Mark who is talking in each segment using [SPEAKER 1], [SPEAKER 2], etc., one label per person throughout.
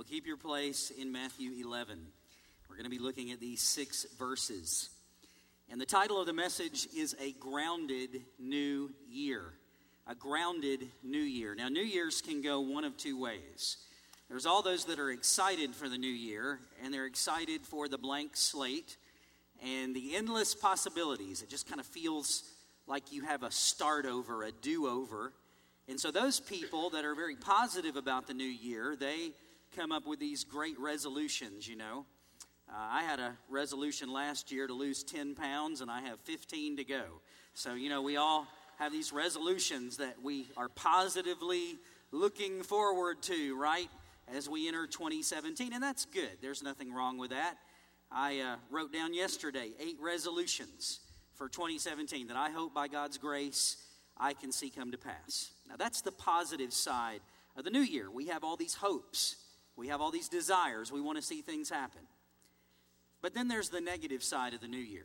[SPEAKER 1] Well, keep your place in Matthew 11. We're going to be looking at these 6 verses. And the title of the message is A Grounded New Year. A grounded new year. Now, New Year's can go one of 2 ways. There's all those that are excited for the new year, and they're excited for the blank slate and the endless possibilities. It just kind of feels like you have a start over, a do-over. And so those people that are very positive about the new year, they come up with these great resolutions, you know. I had a resolution last year to lose 10 pounds, and I have 15 to go. So, you know, we all have these resolutions that we are positively looking forward to, right, as we enter 2017. And that's good. There's nothing wrong with that. I wrote down yesterday 8 resolutions for 2017 that I hope by God's grace I can see come to pass. Now, that's the positive side of the new year. We have all these hopes. We have all these desires. We want to see things happen. But then there's the negative side of the new year.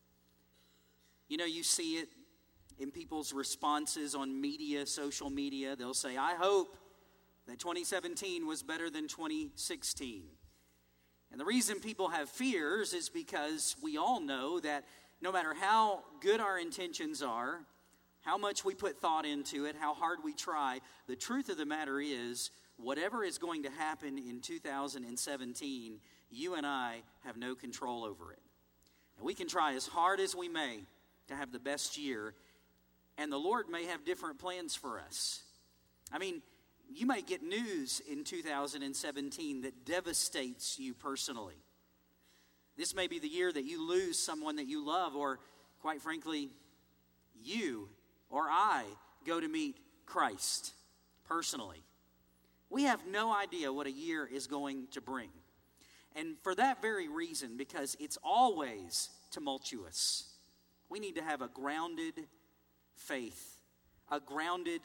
[SPEAKER 1] You know, you see it in people's responses on media, social media. They'll say, I hope that 2017 was better than 2016. And the reason people have fears is because we all know that no matter how good our intentions are, how much we put thought into it, how hard we try, the truth of the matter is, whatever is going to happen in 2017, you and I have no control over it. And we can try as hard as we may to have the best year, and the Lord may have different plans for us. I mean, you may get news in 2017 that devastates you personally. This may be the year that you lose someone that you love, or quite frankly, you or I go to meet Christ personally. We have no idea what a year is going to bring. And for that very reason, because it's always tumultuous, we need to have a grounded faith, a grounded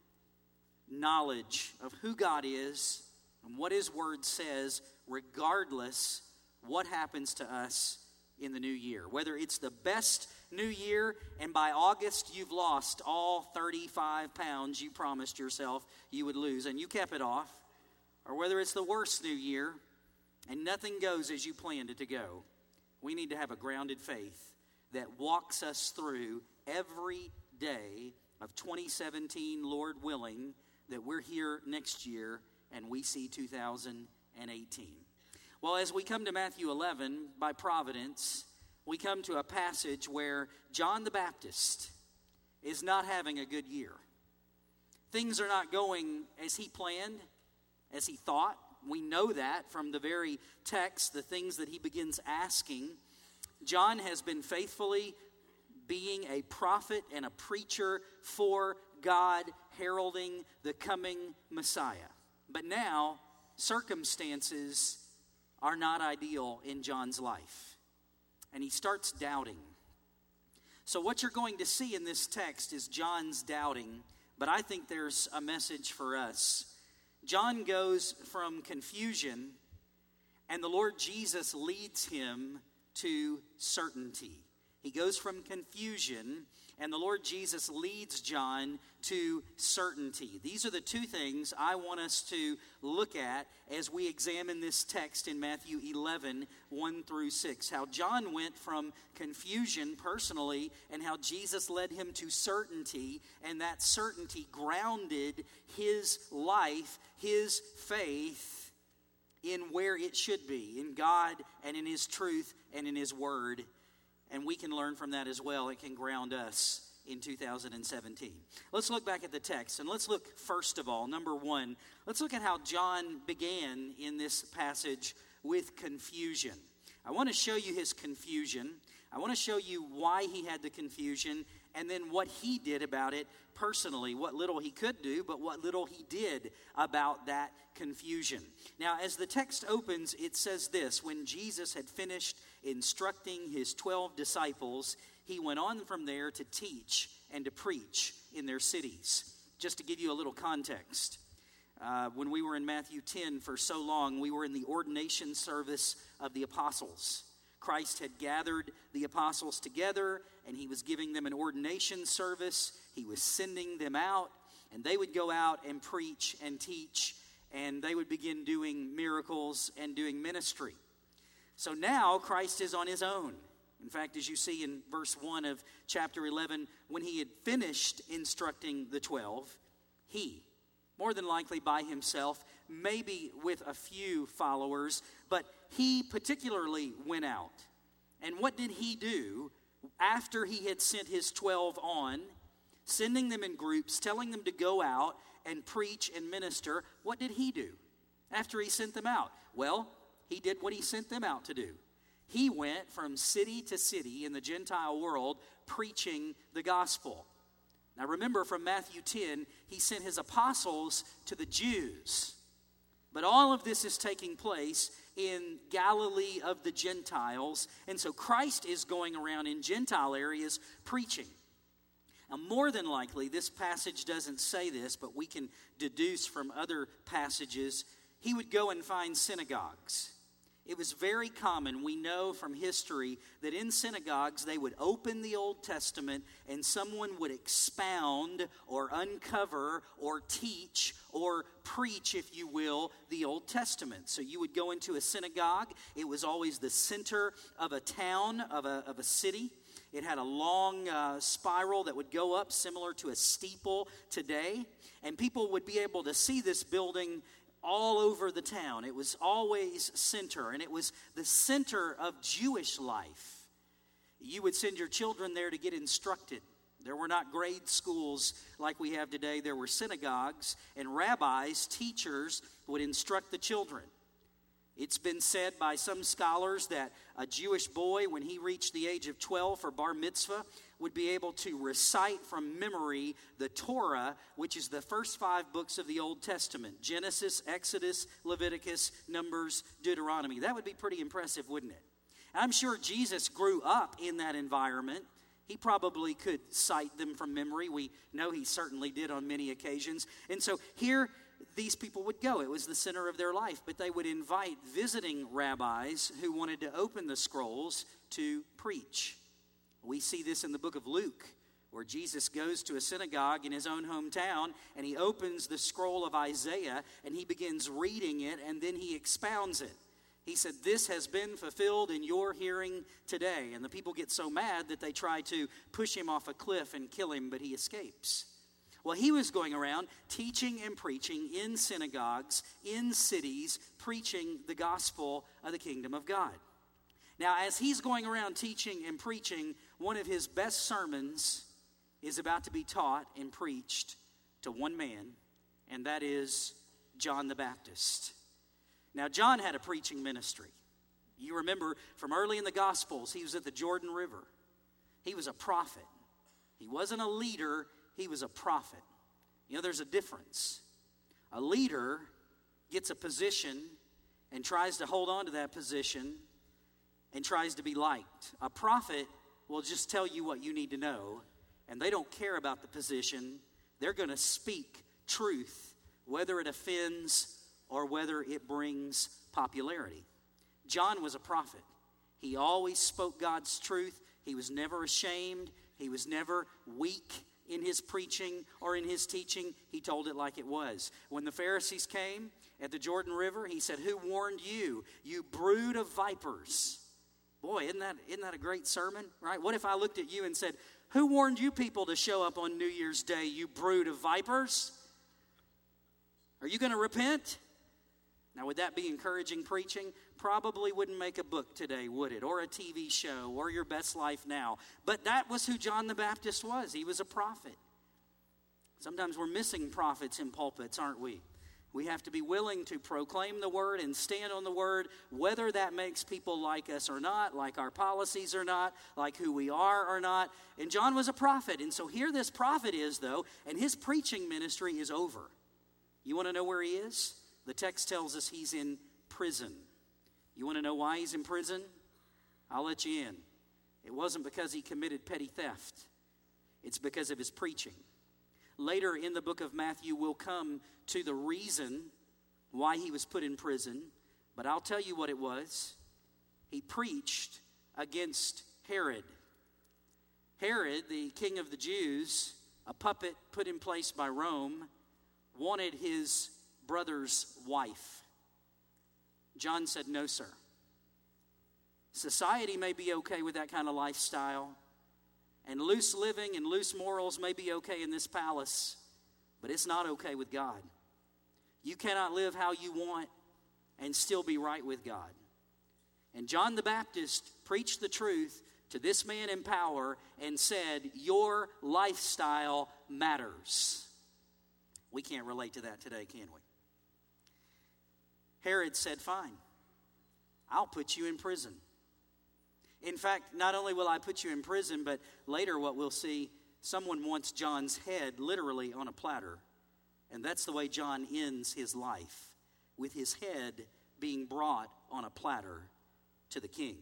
[SPEAKER 1] knowledge of who God is and what His Word says, regardless what happens to us in the new year. Whether it's the best new year and by August you've lost all 35 pounds you promised yourself you would lose and you kept it off, or whether it's the worst new year and nothing goes as you planned it to go, we need to have a grounded faith that walks us through every day of 2017, Lord willing, that we're here next year and we see 2018. Well, as we come to Matthew 11, by providence, we come to a passage where John the Baptist is not having a good year. Things are not going as he planned, as he thought. We know that from the very text, the things that he begins asking. John has been faithfully being a prophet and a preacher for God, heralding the coming Messiah. But now, circumstances are not ideal in John's life. And he starts doubting. So what you're going to see in this text is John's doubting, but I think there's a message for us. John goes from confusion, and the Lord Jesus leads him to certainty. He goes from confusion, and the Lord Jesus leads John to certainty. These are the 2 things I want us to look at as we examine this text in Matthew 11, 1 through 6. How John went from confusion personally, and how Jesus led him to certainty, and that certainty grounded his life, his faith, in where it should be, in God and in His truth and in His Word. And we can learn from that as well. It can ground us in 2017. Let's look back at the text. And let's look, first of all, number 1, let's look at how John began in this passage with confusion. I want to show you his confusion. I want to show you why he had the confusion, and then what he did about it personally. What little he could do, but what little he did about that confusion. Now, as the text opens, it says this: when Jesus had finished instructing his 12 disciples, he went on from there to teach and to preach in their cities. Just to give you a little context, when we were in Matthew 10 for so long, we were in the ordination service of the apostles. Christ had gathered the apostles together, and he was giving them an ordination service. He was sending them out, and they would go out and preach and teach, and they would begin doing miracles miracles and doing ministry. So now Christ is on his own. In fact, as you see in verse 1 of chapter 11, when he had finished instructing the 12, he, more than likely by himself, maybe with a few followers, but he particularly went out. And what did he do after he had sent his 12 on, sending them in groups, telling them to go out and preach and minister? What did he do after he sent them out? Well, he did what he sent them out to do. He went from city to city in the Gentile world preaching the gospel. Now remember, from Matthew 10, he sent his apostles to the Jews. But all of this is taking place in Galilee of the Gentiles. And so Christ is going around in Gentile areas preaching. Now, more than likely, this passage doesn't say this, but we can deduce from other passages, he would go and find synagogues. It was very common, we know from history, that in synagogues they would open the Old Testament and someone would expound or uncover or teach or preach, if you will, the Old Testament. So you would go into a synagogue. It was always the center of a town, of a city. It had a long spiral that would go up, similar to a steeple today. And people would be able to see this building all over the town. It was always center, and it was the center of Jewish life. You would send your children there to get instructed. There were not grade schools like we have today. There were synagogues, and rabbis, teachers, would instruct the children. It's been said by some scholars that a Jewish boy, when he reached the age of 12 for bar mitzvah, would be able to recite from memory the Torah, which is the first 5 books of the Old Testament: Genesis, Exodus, Leviticus, Numbers, Deuteronomy. That would be pretty impressive, wouldn't it? I'm sure Jesus grew up in that environment. He probably could cite them from memory. We know he certainly did on many occasions. And so here these people would go. It was the center of their life. But they would invite visiting rabbis who wanted to open the scrolls to preach. We see this in the book of Luke, where Jesus goes to a synagogue in his own hometown, and he opens the scroll of Isaiah, and he begins reading it, and then he expounds it. He said, "This has been fulfilled in your hearing today." And the people get so mad that they try to push him off a cliff and kill him, but he escapes. Well, he was going around teaching and preaching in synagogues, in cities, preaching the gospel of the kingdom of God. Now, as he's going around teaching and preaching, one of his best sermons is about to be taught and preached to one man, and that is John the Baptist. Now, John had a preaching ministry. You remember from early in the Gospels, he was at the Jordan River. He was a prophet. He wasn't a leader, he was a prophet. You know, there's a difference. A leader gets a position and tries to hold on to that position and tries to be liked. A prophet will just tell you what you need to know, and they don't care about the position. They're going to speak truth, whether it offends or whether it brings popularity. John was a prophet. He always spoke God's truth. He was never ashamed. He was never weak in his preaching or in his teaching. He told it like it was. When the Pharisees came at the Jordan River, he said, "Who warned you, you brood of vipers?" Boy, isn't that a great sermon, right? What if I looked at you and said, "Who warned you people to show up on New Year's Day, you brood of vipers? Are you going to repent?" Now, would that be encouraging preaching? Probably wouldn't make a book today, would it? Or a TV show, or Your Best Life Now. But that was who John the Baptist was. He was a prophet. Sometimes we're missing prophets in pulpits, aren't we? We have to be willing to proclaim the word and stand on the word, whether that makes people like us or not, like our policies or not, like who we are or not. And John was a prophet. And so here this prophet is, though, and his preaching ministry is over. You want to know where he is? The text tells us he's in prison. You want to know why he's in prison? I'll let you in. It wasn't because he committed petty theft. It's because of his preaching. Later in the book of Matthew, we'll come to the reason why he was put in prison. But I'll tell you what it was. He preached against Herod. Herod, the king of the Jews, a puppet put in place by Rome, wanted his brother's wife. John said, no, sir. Society may be okay with that kind of lifestyle, and loose living and loose morals may be okay in this palace, but it's not okay with God. You cannot live how you want and still be right with God. And John the Baptist preached the truth to this man in power and said, your lifestyle matters. We can't relate to that today, can we? Herod said, fine, I'll put you in prison. In fact, not only will I put you in prison, but later what we'll see, someone wants John's head literally on a platter. And that's the way John ends his life, with his head being brought on a platter to the king.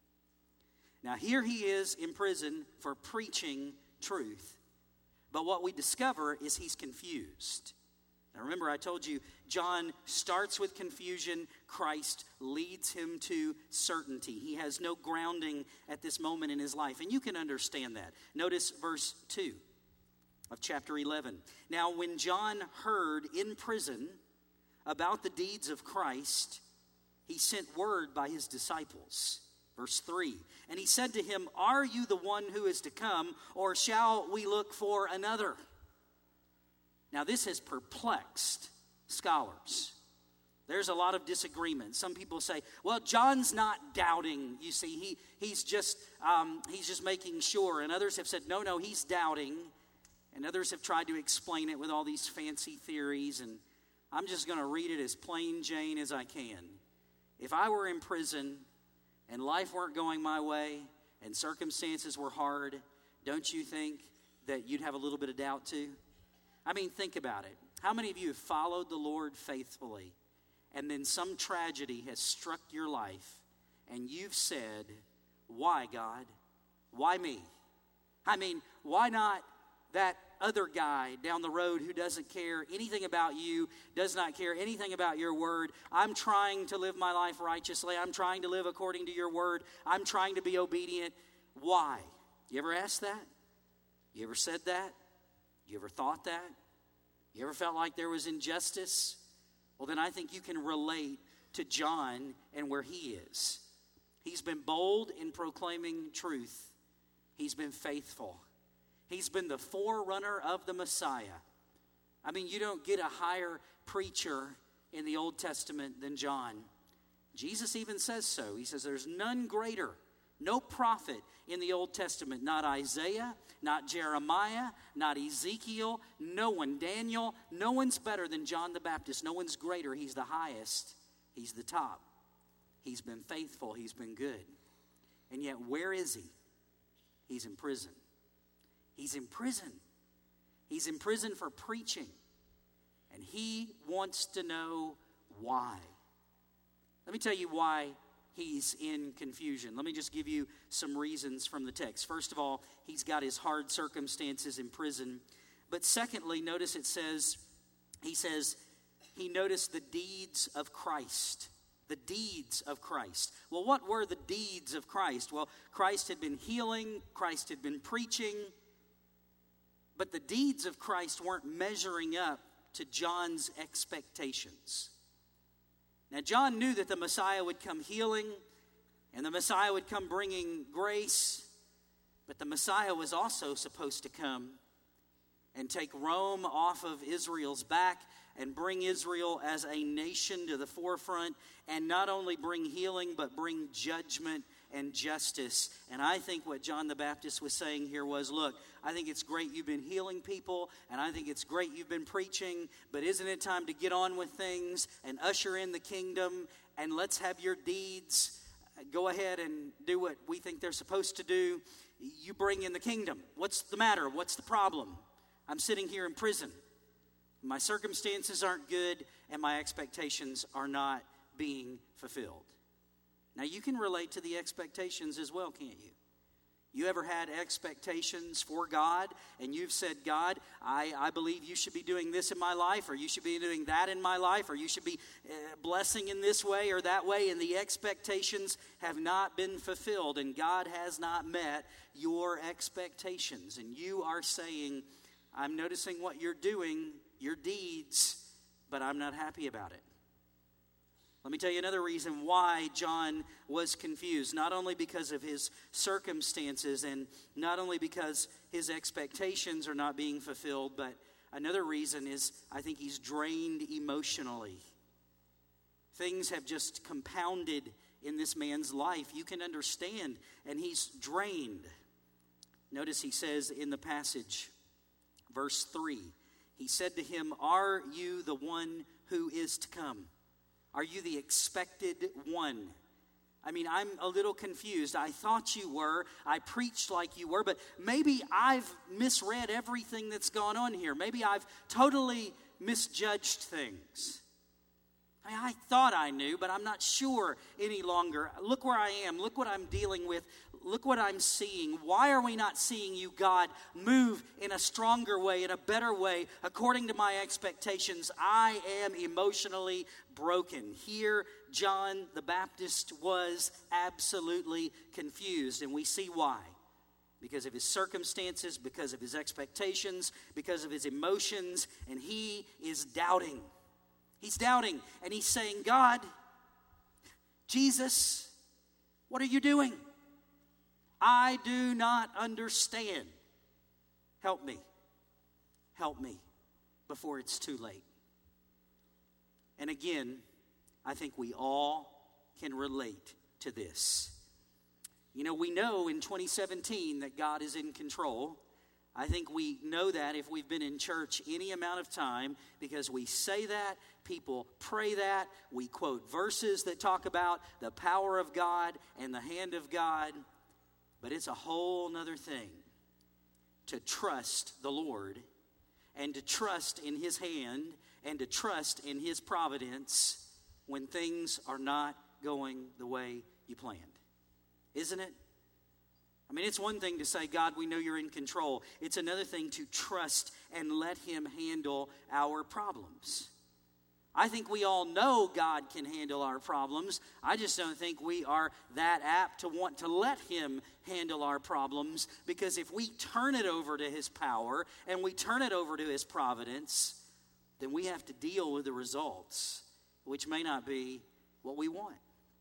[SPEAKER 1] Now here he is in prison for preaching truth. But what we discover is he's confused. Now remember, I told you, John starts with confusion. Christ leads him to certainty. He has no grounding at this moment in his life. And you can understand that. Notice verse 2 of chapter 11. Now when John heard in prison about the deeds of Christ, he sent word by his disciples. Verse 3, and he said to him, are you the one who is to come, or shall we look for another? Now this has perplexed scholars. There's a lot of disagreement. Some people say, well, John's not doubting. You see, he's just making sure. And others have said, no, he's doubting. And others have tried to explain it with all these fancy theories. And I'm just going to read it as plain Jane as I can. If I were in prison and life weren't going my way and circumstances were hard, don't you think that you'd have a little bit of doubt too? I mean, think about it. How many of you have followed the Lord faithfully, and then some tragedy has struck your life, and you've said, why, God? Why me? I mean, why not that other guy down the road who doesn't care anything about you, does not care anything about your word? I'm trying to live my life righteously. I'm trying to live according to your word. I'm trying to be obedient. Why? You ever asked that? You ever said that? You ever thought that? You ever felt like there was injustice? Well, then I think you can relate to John and where he is. He's been bold in proclaiming truth. He's been faithful. He's been the forerunner of the Messiah. I mean, you don't get a higher preacher in the Old Testament than John. Jesus even says so. He says there's none greater, no prophet in the Old Testament, not Isaiah, not Jeremiah, not Ezekiel, no one, Daniel, no one's better than John the Baptist. No one's greater. He's the highest. He's the top. He's been faithful. He's been good. And yet, where is he? He's in prison. He's in prison. He's in prison for preaching. And he wants to know why. Let me tell you why he's in confusion. Let me just give you some reasons from the text. First of all, he's got his hard circumstances in prison. But secondly, notice he noticed the deeds of Christ. The deeds of Christ. Well, what were the deeds of Christ? Well, Christ had been healing. Christ had been preaching. But the deeds of Christ weren't measuring up to John's expectations. Now, John knew that the Messiah would come healing, and the Messiah would come bringing grace, but the Messiah was also supposed to come and take Rome off of Israel's back and bring Israel as a nation to the forefront, and not only bring healing, but bring judgment and justice. And I think what John the Baptist was saying here was, look, I think it's great you've been healing people, and I think it's great you've been preaching, but isn't it time to get on with things and usher in the kingdom, and let's have your deeds go ahead and do what we think they're supposed to do. You bring in the kingdom. What's the matter? What's the problem? I'm sitting here in prison. My circumstances aren't good, and my expectations are not being fulfilled. Now, you can relate to the expectations as well, can't you? You ever had expectations for God, and you've said, God, I believe you should be doing this in my life, or you should be doing that in my life, or you should be blessing in this way or that way, and the expectations have not been fulfilled, and God has not met your expectations. And you are saying, I'm noticing what you're doing, your deeds, but I'm not happy about it. Let me tell you another reason why John was confused. Not only because of his circumstances and not only because his expectations are not being fulfilled, but another reason is I think he's drained emotionally. Things have just compounded in this man's life. You can understand, and he's drained. Notice he says in the passage, verse 3, he said to him, "Are you the one who is to come? Are you the expected one?" I mean, I'm a little confused. I thought you were. I preached like you were, but maybe I've misread everything that's gone on here. Maybe I've totally misjudged things. I thought I knew, but I'm not sure any longer. Look where I am. Look what I'm dealing with. Look what I'm seeing. Why are we not seeing you, God, move in a stronger way, in a better way, according to my expectations? I am emotionally broken. Here, John the Baptist was absolutely confused, and we see why. Because of his circumstances, because of his expectations, because of his emotions, and he is doubting. He's doubting, and he's saying, "God, Jesus, what are you doing? I do not understand. Help me. Help me before it's too late." And again, I think we all can relate to this. You know, we know in 2017 that God is in control. I think we know that if we've been in church any amount of time, because we say that, people pray that, we quote verses that talk about the power of God and the hand of God. But it's a whole nother thing to trust the Lord and to trust in His hand and to trust in His providence when things are not going the way you planned. Isn't it? I mean, it's one thing to say, "God, we know you're in control." It's another thing to trust and let Him handle our problems. I think we all know God can handle our problems. I just don't think we are that apt to want to let Him handle our problems, because if we turn it over to His power and we turn it over to His providence, then we have to deal with the results, which may not be what we want.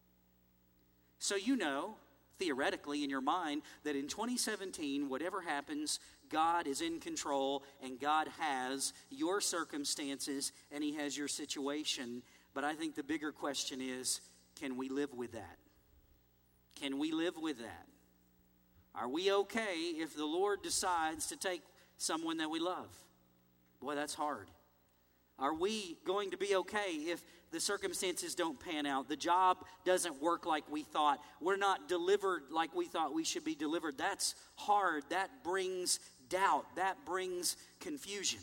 [SPEAKER 1] So you know, theoretically in your mind, that in 2017, whatever happens, God is in control and God has your circumstances and He has your situation. But I think the bigger question is, can we live with that? Can we live with that? Are we okay if the Lord decides to take someone that we love? Boy, that's hard. Are we going to be okay if the circumstances don't pan out, the job doesn't work like we thought, we're not delivered like we thought we should be delivered? That's hard. That brings doubt. That brings confusion.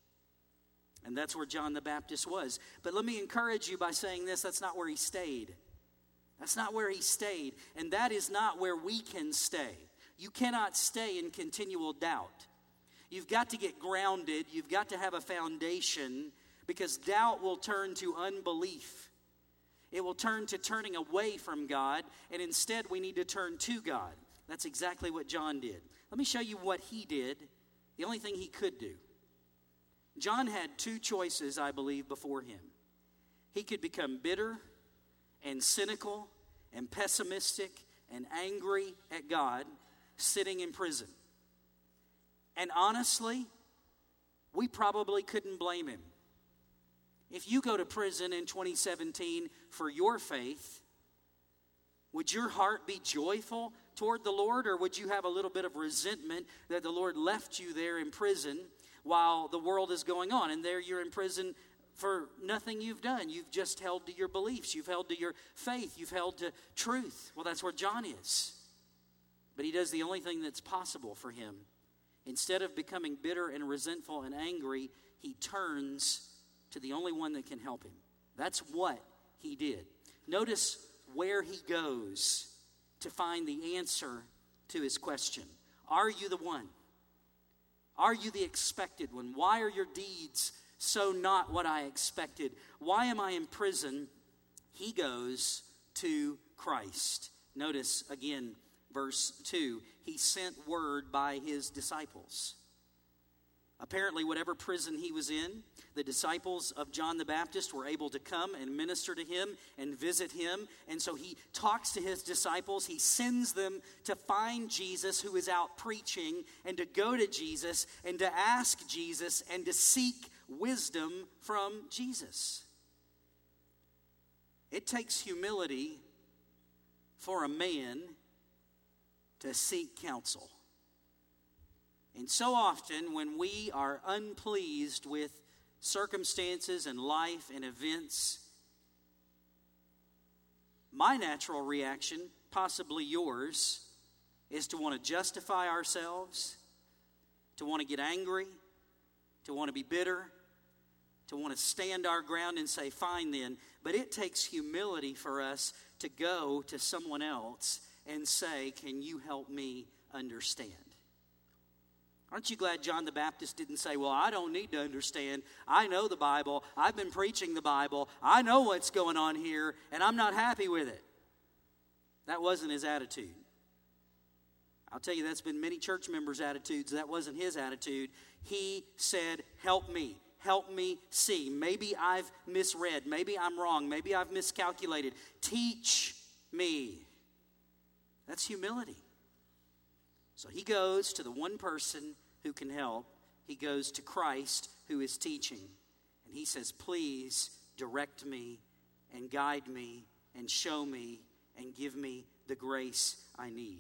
[SPEAKER 1] And that's where John the Baptist was. But let me encourage you by saying this: that's not where he stayed. That's not where he stayed. And that is not where we can stay. You cannot stay in continual doubt. You've got to get grounded. You've got to have a foundation, because doubt will turn to unbelief. It will turn to turning away from God, and instead we need to turn to God. That's exactly what John did. Let me show you what he did, the only thing he could do. John had two choices, I believe, before him. He could become bitter and cynical and pessimistic and angry at God, sitting in prison. And honestly, we probably couldn't blame him. If you go to prison in 2017 for your faith, would your heart be joyful toward the Lord, or would you have a little bit of resentment that the Lord left you there in prison while the world is going on? And there you're in prison for nothing you've done. You've just held to your beliefs. You've held to your faith. You've held to truth. Well, that's where John is. But he does the only thing that's possible for him. Instead of becoming bitter and resentful and angry, he turns to the only one that can help him. That's what he did. Notice where he goes to find the answer to his question. Are you the one? Are you the expected one? Why are your deeds so not what I expected? Why am I in prison? He goes to Christ. Notice again, verse 2. He sent word by his disciples. Apparently, whatever prison he was in, the disciples of John the Baptist were able to come and minister to him and visit him. And so he talks to his disciples. He sends them to find Jesus, who is out preaching, and to go to Jesus and to ask Jesus and to seek wisdom from Jesus. It takes humility for a man to seek counsel. And so often when we are unpleased with circumstances and life and events, my natural reaction, possibly yours, is to want to justify ourselves, to want to get angry, to want to be bitter, to want to stand our ground and say, fine then. But it takes humility for us to go to someone else and say, can you help me understand? Aren't you glad John the Baptist didn't say, well, I don't need to understand. I know the Bible. I've been preaching the Bible. I know what's going on here, and I'm not happy with it. That wasn't his attitude. I'll tell you, that's been many church members' attitudes. That wasn't his attitude. He said, help me. Help me see. Maybe I've misread. Maybe I'm wrong. Maybe I've miscalculated. Teach me. That's humility. So he goes to the one person who can help. He goes to Christ who is teaching. And he says, please direct me and guide me and show me and give me the grace I need.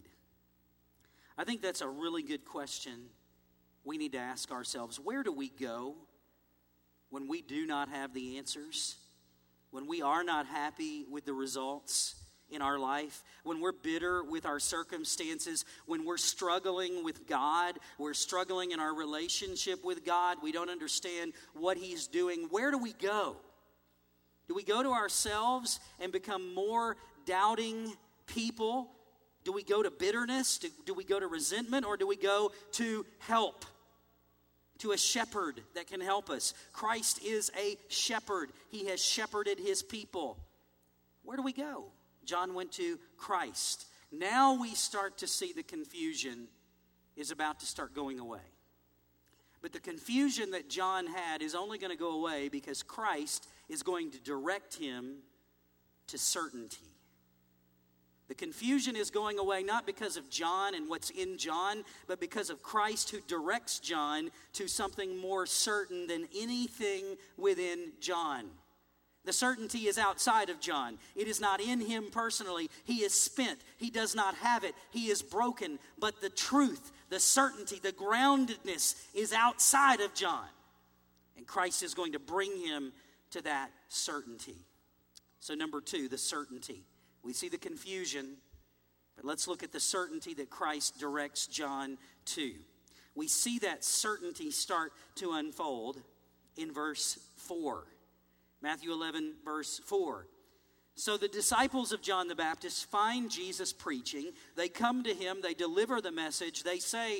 [SPEAKER 1] I think that's a really good question we need to ask ourselves. Where do we go when we do not have the answers? When we are not happy with the results in our life, when we're bitter with our circumstances, when we're struggling with God, we're struggling in our relationship with God, we don't understand what He's doing, where do we go? Do we go to ourselves and become more doubting people? Do we go to bitterness? Do we go to resentment? Or do we go to help? To a shepherd that can help us. Christ is a shepherd. He has shepherded His people. Where do we go? John went to Christ. Now we start to see the confusion is about to start going away. But the confusion that John had is only going to go away because Christ is going to direct him to certainty. The confusion is going away not because of John and what's in John, but because of Christ who directs John to something more certain than anything within John. The certainty is outside of John. It is not in him personally. He is spent. He does not have it. He is broken. But the truth, the certainty, the groundedness is outside of John. And Christ is going to bring him to that certainty. So number 2, the certainty. We see the confusion, but let's look at the certainty that Christ directs John to. We see that certainty start to unfold in verse 4. Matthew 11, verse 4. So the disciples of John the Baptist find Jesus preaching. They come to him. They deliver the message. They say,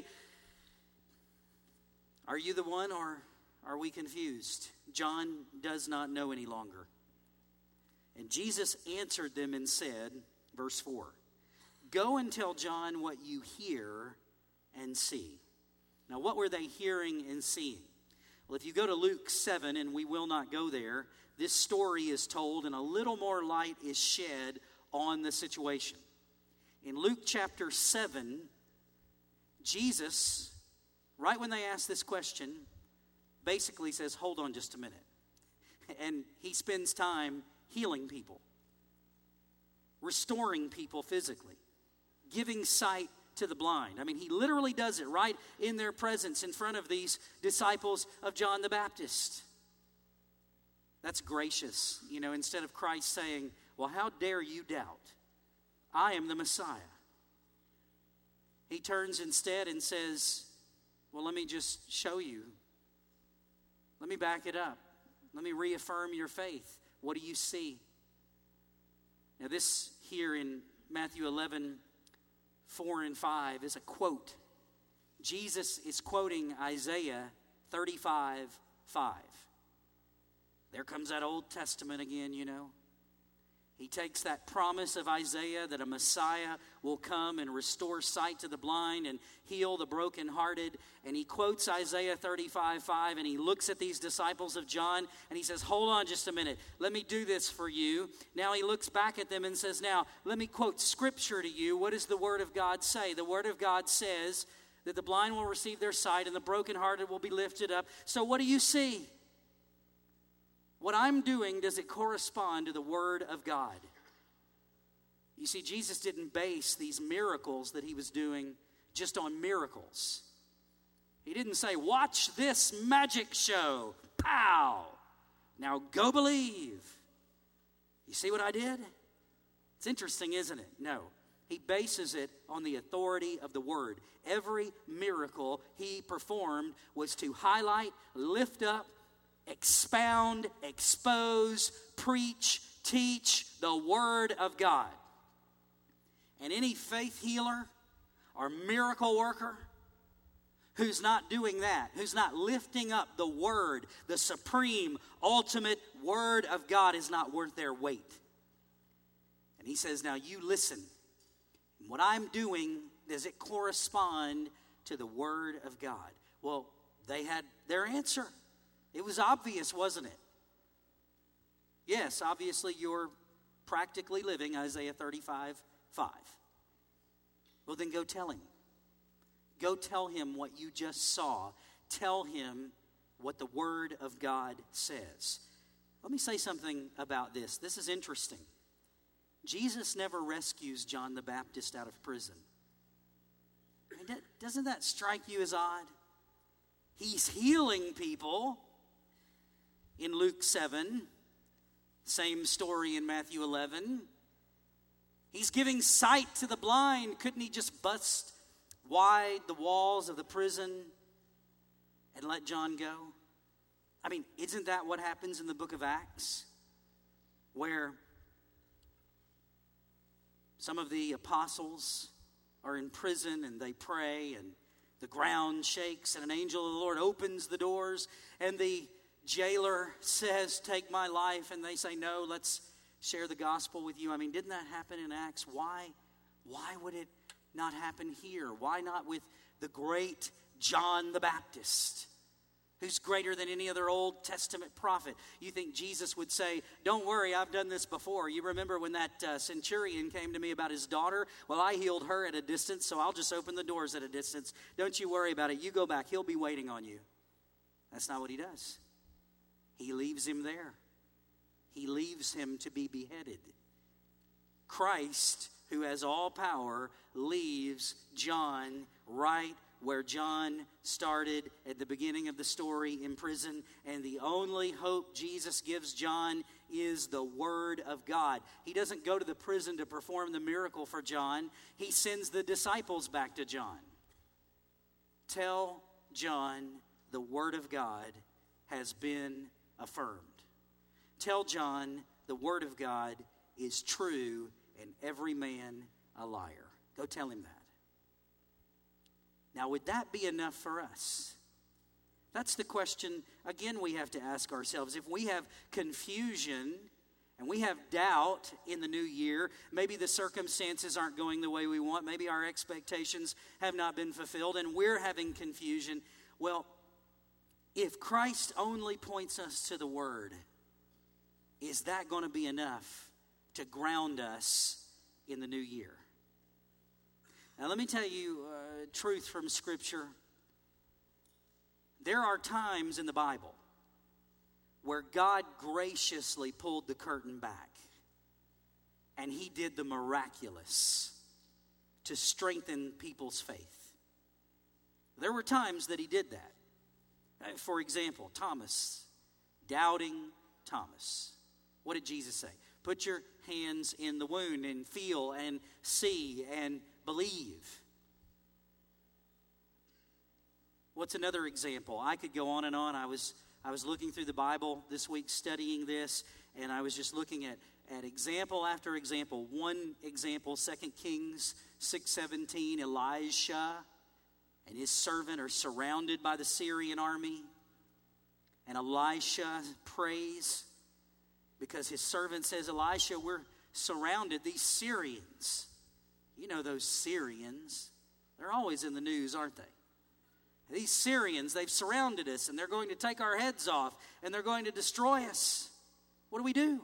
[SPEAKER 1] are you the one or are we confused? John does not know any longer. And Jesus answered them and said, verse 4, go and tell John what you hear and see. Now, what were they hearing and seeing? Well, if you go to Luke 7, and we will not go there, this story is told and a little more light is shed on the situation. In Luke chapter 7, Jesus, right when they ask this question, basically says, hold on just a minute. And he spends time healing people, restoring people physically, giving sight to the blind. I mean, he literally does it right in their presence in front of these disciples of John the Baptist. That's gracious. You know, instead of Christ saying, well, how dare you doubt? I am the Messiah. He turns instead and says, well, let me just show you. Let me back it up. Let me reaffirm your faith. What do you see? Now this here in Matthew 11, 4 and 5 is a quote. Jesus is quoting Isaiah 35, 5. There comes that Old Testament again, you know. He takes that promise of Isaiah that a Messiah will come and restore sight to the blind and heal the brokenhearted. And he quotes Isaiah 35:5, and he looks at these disciples of John and he says, hold on just a minute. Let me do this for you. Now he looks back at them and says, now let me quote Scripture to you. What does the Word of God say? The Word of God says that the blind will receive their sight and the brokenhearted will be lifted up. So what do you see? What I'm doing, does it correspond to the Word of God? You see, Jesus didn't base these miracles that he was doing just on miracles. He didn't say, watch this magic show. Pow! Now go believe. You see what I did? It's interesting, isn't it? No. He bases it on the authority of the Word. Every miracle he performed was to highlight, lift up, expound, expose, preach, teach the Word of God. And any faith healer or miracle worker who's not doing that, who's not lifting up the Word, the supreme, ultimate Word of God, is not worth their weight. And he says, now you listen. What I'm doing, does it correspond to the Word of God? Well, they had their answer. It was obvious, wasn't it? Yes, obviously you're practically living Isaiah 35:5. Well, then go tell him. Go tell him what you just saw. Tell him what the Word of God says. Let me say something about this. This is interesting. Jesus never rescues John the Baptist out of prison. I mean, doesn't that strike you as odd? He's healing people in Luke 7, same story in Matthew 11. He's giving sight to the blind. Couldn't he just bust wide the walls of the prison and let John go? I mean, isn't that what happens in the book of Acts? Where some of the apostles are in prison and they pray and the ground shakes and an angel of the Lord opens the doors and the jailer says, take my life, and they say, no, let's share the gospel with you. I mean, didn't that happen in Acts? Why would it not happen here? Why not with the great John the Baptist, who's greater than any other Old Testament prophet? You think Jesus would say, don't worry, I've done this before. You remember when that centurion came to me about his daughter? Well, I healed her at a distance, so I'll just open the doors at a distance. Don't you worry about it. You go back. He'll be waiting on you. That's not what he does. He leaves him there. He leaves him to be beheaded. Christ, who has all power, leaves John right where John started at the beginning of the story, in prison. And the only hope Jesus gives John is the Word of God. He doesn't go to the prison to perform the miracle for John. He sends the disciples back to John. Tell John the Word of God has been affirmed. Tell John the Word of God is true and every man a liar. Go tell him that. Now, would that be enough for us? That's the question, again, we have to ask ourselves. If we have confusion and we have doubt in the new year, maybe the circumstances aren't going the way we want, maybe our expectations have not been fulfilled, and we're having confusion. Well, if Christ only points us to the Word, is that going to be enough to ground us in the new year? Now, let me tell you truth from Scripture. There are times in the Bible where God graciously pulled the curtain back and He did the miraculous to strengthen people's faith. There were times that He did that. For example, Thomas, doubting Thomas. What did Jesus say? Put your hands in the wound and feel and see and believe. What's another example? I could go on and on. I was looking through the Bible this week studying this, and I was just looking at example after example. One example, 2 Kings 6:17, Elijah and his servant are surrounded by the Syrian army. And Elisha prays because his servant says, Elisha, we're surrounded, these Syrians. You know those Syrians. They're always in the news, aren't they? These Syrians, they've surrounded us, and they're going to take our heads off, and they're going to destroy us. What do we do?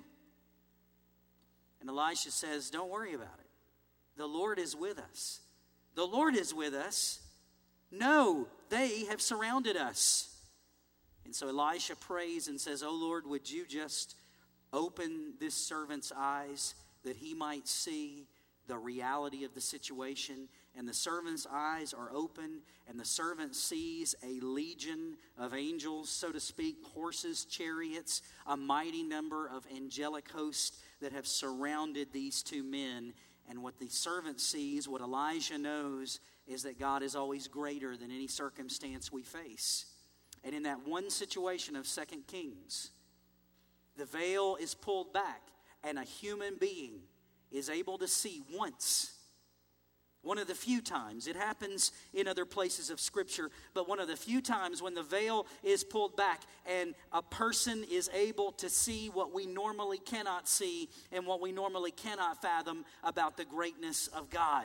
[SPEAKER 1] And Elisha says, don't worry about it. The Lord is with us. The Lord is with us. No, they have surrounded us. And so Elisha prays and says, oh Lord, would you just open this servant's eyes that he might see the reality of the situation. And the servant's eyes are open, and the servant sees a legion of angels, so to speak, horses, chariots, a mighty number of angelic hosts that have surrounded these two men. And what the servant sees, what Elijah knows, is that God is always greater than any circumstance we face. And in that one situation of 2 Kings, the veil is pulled back, and a human being is able to see once. One of the few times, it happens in other places of Scripture, but one of the few times when the veil is pulled back and a person is able to see what we normally cannot see and what we normally cannot fathom about the greatness of God.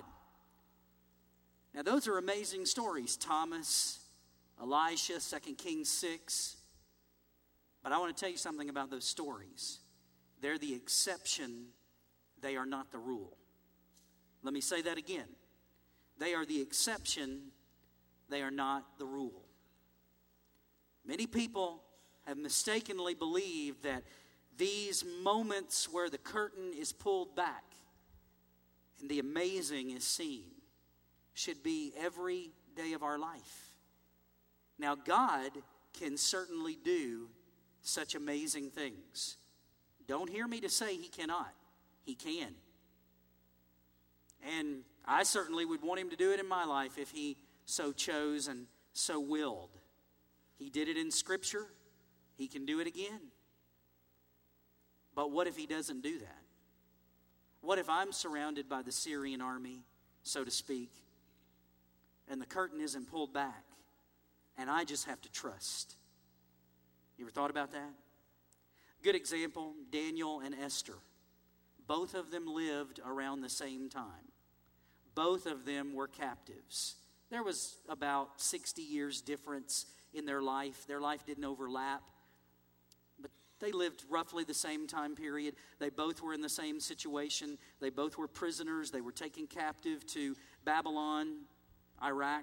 [SPEAKER 1] Now those are amazing stories. Thomas, Elisha, 2 Kings 6. But I want to tell you something about those stories. They're the exception. They are not the rule. Let me say that again. They are the exception. They are not the rule. Many people have mistakenly believed that these moments where the curtain is pulled back and the amazing is seen should be every day of our life. Now, God can certainly do such amazing things. Don't hear me to say He cannot. He can. And I certainly would want Him to do it in my life if He so chose and so willed. He did it in Scripture. He can do it again. But what if He doesn't do that? What if I'm surrounded by the Syrian army, so to speak, and the curtain isn't pulled back, and I just have to trust? You ever thought about that? Good example, Daniel and Esther. Both of them lived around the same time. Both of them were captives. There was about 60 years difference in their life. Their life didn't overlap, but they lived roughly the same time period. They both were in the same situation. They both were prisoners. They were taken captive to Babylon, Iraq.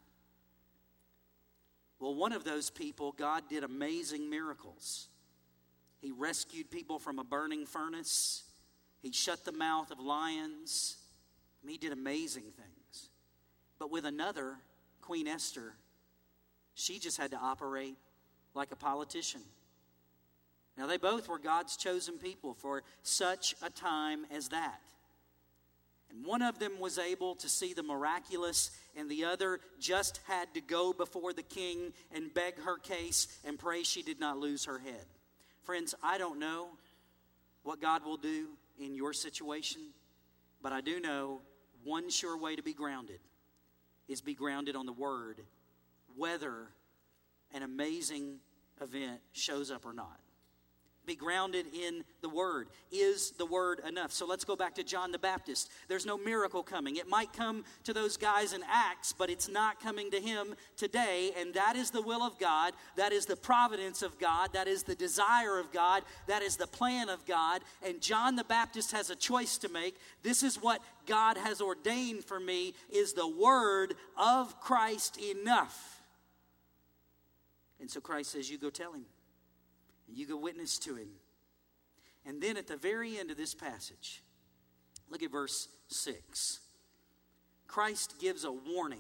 [SPEAKER 1] Well, one of those people, God did amazing miracles. He rescued people from a burning furnace. He shut the mouth of lions. He did amazing things. But with another, Queen Esther, she just had to operate like a politician. Now, they both were God's chosen people for such a time as that. And one of them was able to see the miraculous, and the other just had to go before the king and beg her case and pray she did not lose her head. Friends, I don't know what God will do in your situation, but I do know one sure way to be grounded is be grounded on the Word, whether an amazing event shows up or not. Be grounded in the Word. Is the Word enough? So let's go back to John the Baptist. There's no miracle coming. It might come to those guys in Acts, but it's not coming to him today. And that is the will of God. That is the providence of God. That is the desire of God. That is the plan of God. And John the Baptist has a choice to make. This is what God has ordained for me. Is the Word of Christ enough? And so Christ says, you go tell him. You go witness to him. And then at the very end of this passage, look at verse 6. Christ gives a warning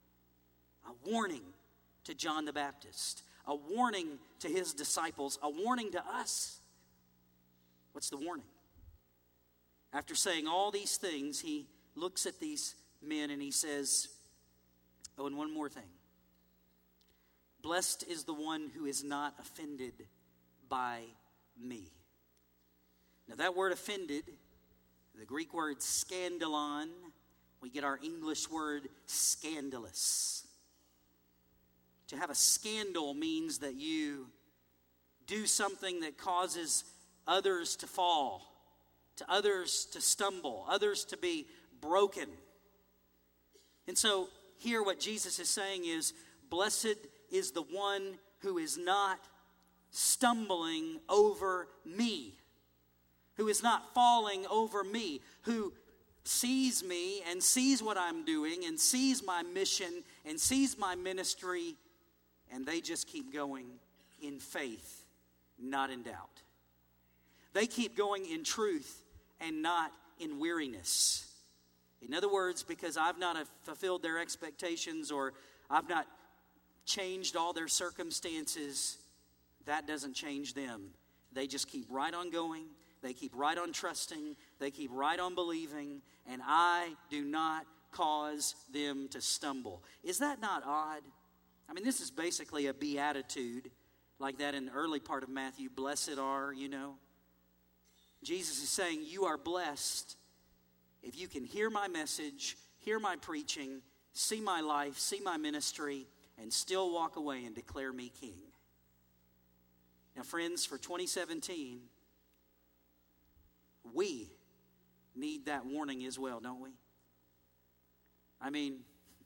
[SPEAKER 1] to John the Baptist, a warning to his disciples, a warning to us. What's the warning? After saying all these things, he looks at these men and he says, oh, and one more thing. Blessed is the one who is not offended by me. Now that word offended, the Greek word scandalon, we get our English word scandalous. To have a scandal means that you do something that causes others to fall, to others to stumble, others to be broken. And so here what Jesus is saying is, blessed is the one who is not stumbling over me, who is not falling over me, who sees me and sees what I'm doing and sees my mission and sees my ministry, and they just keep going in faith, not in doubt. They keep going in truth and not in weariness. In other words, because I've not fulfilled their expectations or I've not changed all their circumstances, that doesn't change them. They just keep right on going. They keep right on trusting. They keep right on believing. And I do not cause them to stumble. Is that not odd? I mean, this is basically a beatitude like that in the early part of Matthew. Blessed are, Jesus is saying you are blessed if you can hear my message, hear my preaching, see my life, see my ministry, and still walk away and declare me king. Now, friends, for 2017, we need that warning as well, don't we? I mean,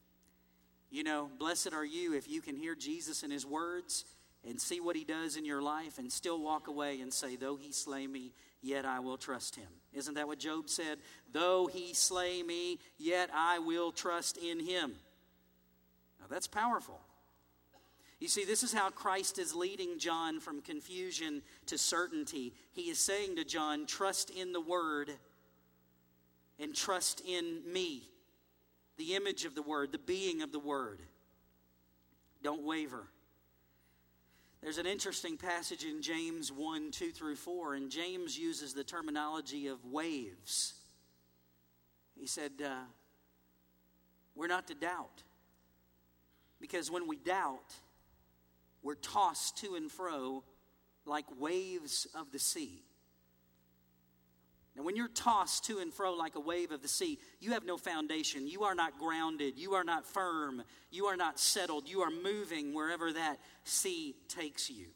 [SPEAKER 1] blessed are you if you can hear Jesus and his words and see what he does in your life and still walk away and say, though he slay me, yet I will trust him. Isn't that what Job said? Though he slay me, yet I will trust in him. Now that's powerful. You see, this is how Christ is leading John from confusion to certainty. He is saying to John, trust in the Word and trust in me, the image of the Word, the being of the Word. Don't waver. There's an interesting passage in James 1, 2 through 4, and James uses the terminology of waves. He said, we're not to doubt, because when we doubt, we're tossed to and fro like waves of the sea. Now, when you're tossed to and fro like a wave of the sea, you have no foundation. You are not grounded. You are not firm. You are not settled. You are moving wherever that sea takes you.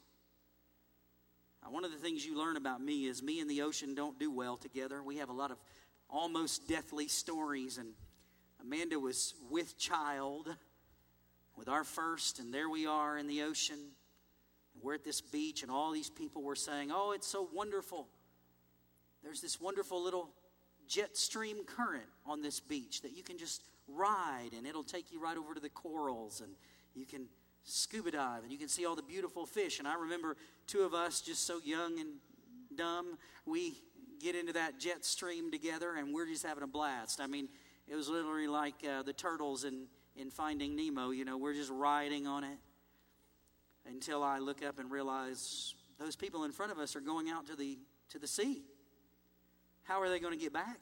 [SPEAKER 1] Now, one of the things you learn about me is me and the ocean don't do well together. We have a lot of almost deathly stories, and Amanda was with child with our first, and there we are in the ocean. We're at this beach, and all these people were saying, oh, it's so wonderful. There's this wonderful little jet stream current on this beach that you can just ride, and it'll take you right over to the corals, and you can scuba dive, and you can see all the beautiful fish. And I remember two of us, just so young and dumb, we get into that jet stream together, and we're just having a blast. I mean, it was literally like the turtles in Finding Nemo. We're just riding on it until I look up and realize those people in front of us are going out to the sea. How are they going to get back?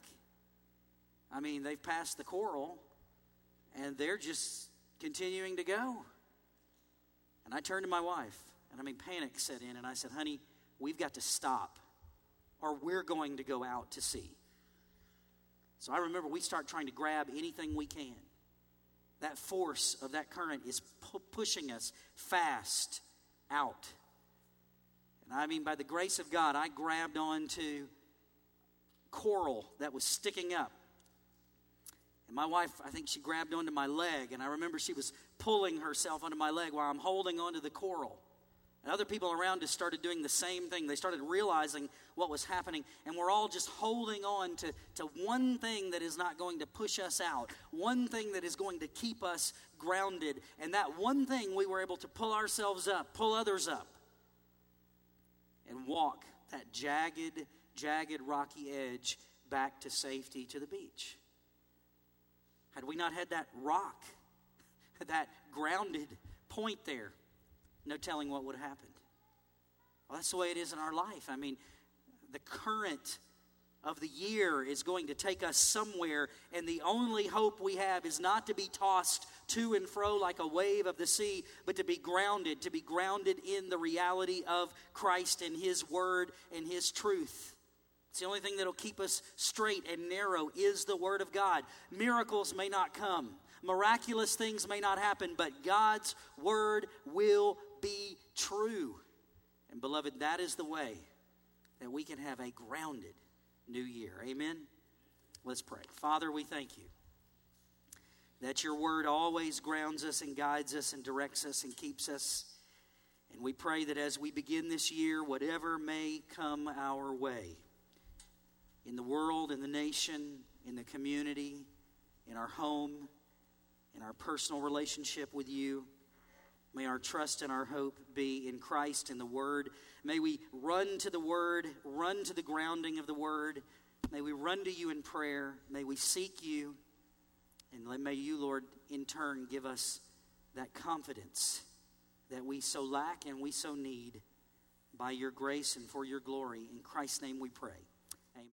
[SPEAKER 1] I mean, they've passed the coral, and they're just continuing to go. And I turned to my wife, and panic set in, and I said, honey, we've got to stop, or we're going to go out to sea. So I remember we start trying to grab anything we can. That force of that current is pushing us fast out. And by the grace of God, I grabbed onto coral that was sticking up. And my wife, I think she grabbed onto my leg, and I remember she was pulling herself onto my leg while I'm holding onto the coral. And other people around us started doing the same thing. They started realizing what was happening, and we're all just holding on to one thing that is not going to push us out, one thing that is going to keep us grounded. And that one thing, we were able to pull ourselves up, pull others up, and walk that jagged rocky edge back to safety to the beach. Had we not had that rock, that grounded point there, no telling what would have happened. Well, that's the way it is in our life. The current of the year is going to take us somewhere, and the only hope we have is not to be tossed to and fro like a wave of the sea, but to be grounded in the reality of Christ and his word and his truth. It's the only thing that'll keep us straight and narrow is the Word of God. Miracles may not come. Miraculous things may not happen, but God's Word will be true. And beloved, that is the way that we can have a grounded, new year. Amen? Let's pray. Father, we thank you that your word always grounds us and guides us and directs us and keeps us. And we pray that as we begin this year, whatever may come our way, in the world, in the nation, in the community, in our home, in our personal relationship with you, may our trust and our hope be in Christ and the Word. May we run to the Word, run to the grounding of the Word. May we run to you in prayer. May we seek you. And may you, Lord, in turn give us that confidence that we so lack and we so need by your grace and for your glory. In Christ's name we pray.